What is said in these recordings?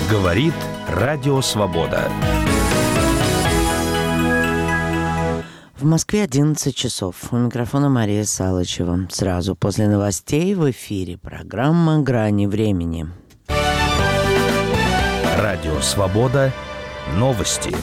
Говорит Радио Свобода. В Москве 11 часов. У микрофона Мария Салычева. Сразу после новостей в эфире программа «Грани времени». Радио Свобода. Новости.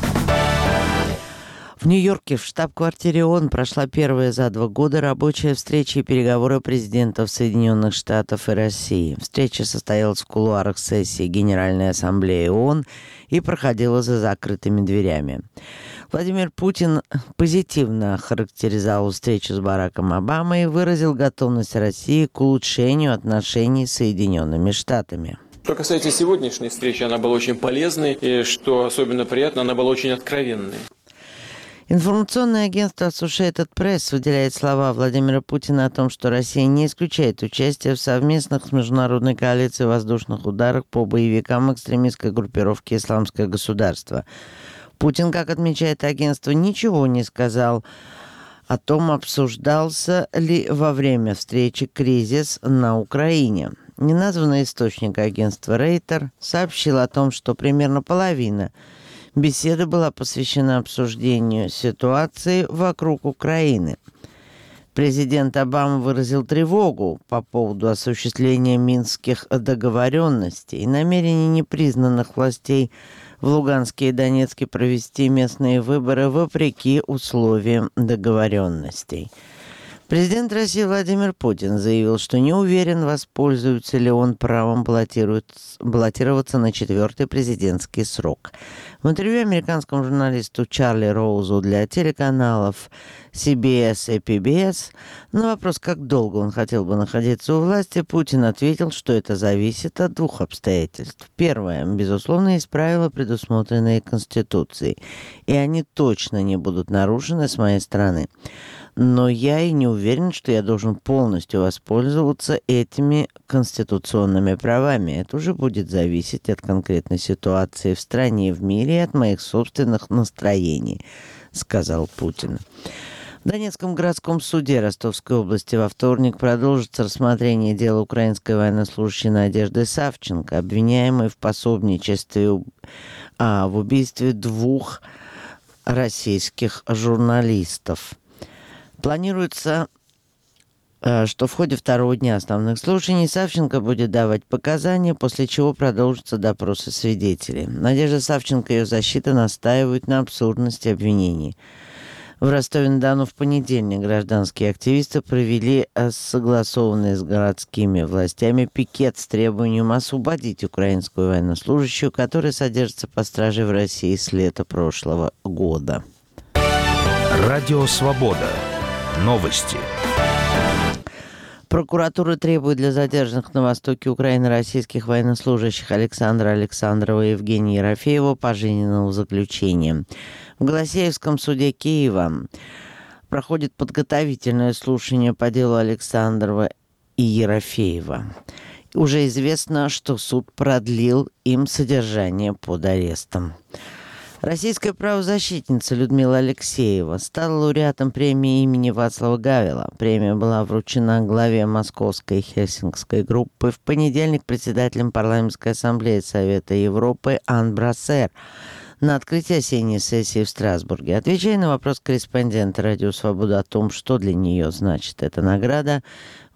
В Нью-Йорке в штаб-квартире ООН прошла первая за 2 года рабочая встреча и переговоры президентов Соединенных Штатов и России. Встреча состоялась в кулуарах сессии Генеральной Ассамблеи ООН и проходила за закрытыми дверями. Владимир Путин позитивно охарактеризовал встречу с Бараком Обамой и выразил готовность России к улучшению отношений с Соединенными Штатами. Что касается сегодняшней встречи, она была очень полезной, и, что особенно приятно, она была очень откровенной. Информационное агентство Associated Press выделяет слова Владимира Путина о том, что Россия не исключает участие в совместных с международной коалицией воздушных ударах по боевикам экстремистской группировки «Исламское государство». Путин, как отмечает агентство, ничего не сказал о том, обсуждался ли во время встречи кризис на Украине. Неназванный источник агентства Рейтер сообщил о том, что примерно половина беседа была посвящена обсуждению ситуации вокруг Украины. Президент Обама выразил тревогу по поводу осуществления минских договоренностей и намерений непризнанных властей в Луганске и Донецке провести местные выборы вопреки условиям договоренностей. Президент России Владимир Путин заявил, что не уверен, воспользуется ли он правом баллотироваться на 4-й президентский срок. В интервью американскому журналисту Чарли Роузу для телеканалов CBS и PBS на вопрос, как долго он хотел бы находиться у власти, Путин ответил, что это зависит от 2 обстоятельств. Первое, безусловно, есть правила, предусмотренные Конституцией, и они точно не будут нарушены с моей стороны. Но я и не уверен, что я должен полностью воспользоваться этими конституционными правами. Это уже будет зависеть от конкретной ситуации в стране и в мире и от моих собственных настроений, сказал Путин. В Донецком городском суде Ростовской области во вторник продолжится рассмотрение дела украинской военнослужащей Надежды Савченко, обвиняемой в пособничестве в убийстве 2 российских журналистов. Планируется, что в ходе 2-го дня основных слушаний Савченко будет давать показания, после чего продолжатся допросы свидетелей. Надежда Савченко и ее защита настаивают на абсурдности обвинений. В Ростове-на-Дону в понедельник гражданские активисты провели согласованный с городскими властями пикет с требованием освободить украинскую военнослужащую, которая содержится под стражей в России с лета прошлого года. Радио Свобода. Новости. Прокуратура требует для задержанных на востоке Украины российских военнослужащих Александра Александрова и Евгения Ерофеева пожизненного заключения. В Голосеевском суде Киева проходит подготовительное слушание по делу Александрова и Ерофеева. Уже известно, что суд продлил им содержание под арестом. Российская правозащитница Людмила Алексеева стала лауреатом премии имени Вацлава Гавела. Премия была вручена главе Московской и Хельсинкской группы в понедельник председателем Парламентской ассамблеи Совета Европы Ан Брассер на открытии осенней сессии в Страсбурге. Отвечая на вопрос корреспондента «Радио Свобода» о том, что для нее значит эта награда,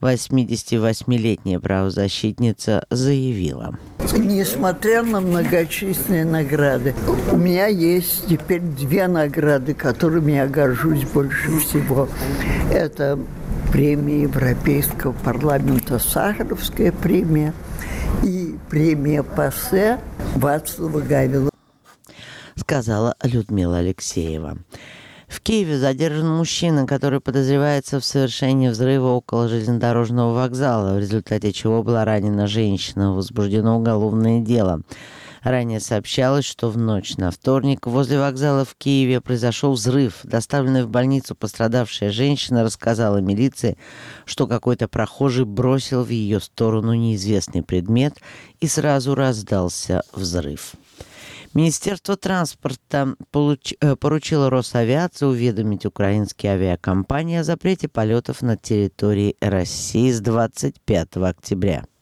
88-летняя правозащитница заявила. Несмотря на многочисленные награды, у меня есть теперь 2 награды, которыми я горжусь больше всего. Это премия Европейского парламента, Сахаровская премия, и премия ПАСЕ Вацлава Гавела, сказала Людмила Алексеева. В Киеве задержан мужчина, который подозревается в совершении взрыва около железнодорожного вокзала, в результате чего была ранена женщина. Возбуждено уголовное дело. Ранее сообщалось, что в ночь на вторник возле вокзала в Киеве произошел взрыв. Доставленная в больницу пострадавшая женщина рассказала милиции, что какой-то прохожий бросил в ее сторону неизвестный предмет и сразу раздался взрыв. Министерство транспорта поручило Росавиации уведомить украинские авиакомпании о запрете полетов на территории России с 25 октября.